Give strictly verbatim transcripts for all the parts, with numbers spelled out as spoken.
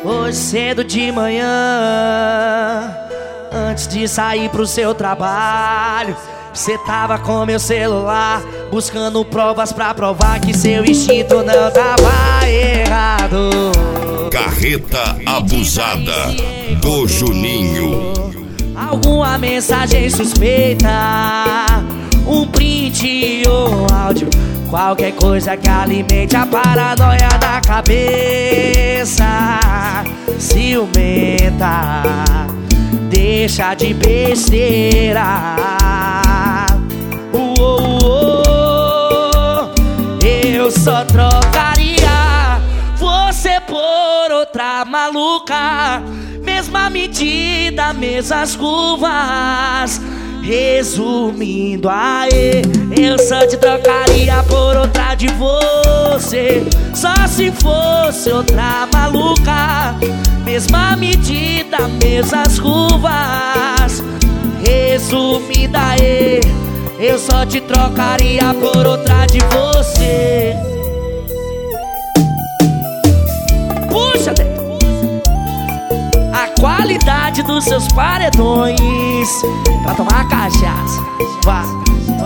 Hoje cedo de manhã, antes de sair pro seu trabalho, cê tava com meu celular, buscando provas pra provar que seu instinto não tava errado. Carreta Abusada do Juninho. Alguma mensagem suspeita, um print ou áudio, qualquer coisa que alimente a paranoia da cabeça. Ciumenta, deixa de besteira. Uou, eu só trocaria você por outra maluca, mesma medida, mesmas curvas. Resumindo, aê, eu só te trocaria por outra de você, só se fosse outra maluca, mesma medida, mesmas curvas. Resumindo, aê, eu só te trocaria por outra de você. Puxa, Deus. A qualidade dos seus paredões pra tomar cachaça. Vá, vá.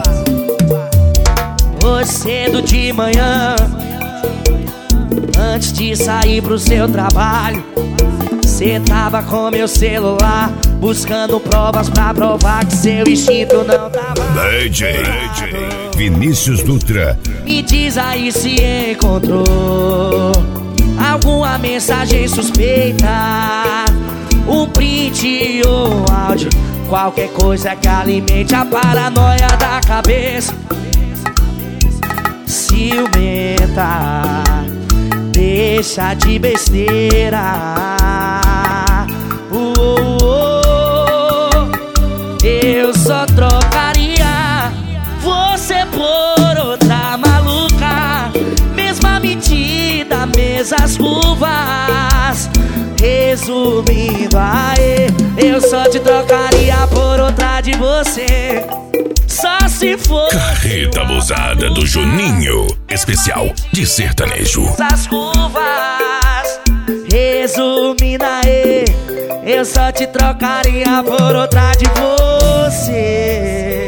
Hoje cedo de manhã, antes de sair pro seu trabalho, cê tava com meu celular, buscando provas pra provar que seu instinto não tava. D J Vinícius Dutra. Me diz aí se encontrou alguma mensagem suspeita, um print ou áudio, qualquer coisa que alimente a paranoia da cabeça. Ciumenta, deixa de besteira. Uou, eu só trocaria você por outra maluca, mesma medida, mesmas curvas. Resumindo, aê, eu só te trocaria por outra de você, só se for. Carreta Abusada do Juninho, especial de sertanejo. Essas curvas. Resumindo, aê, eu só te trocaria por outra de você.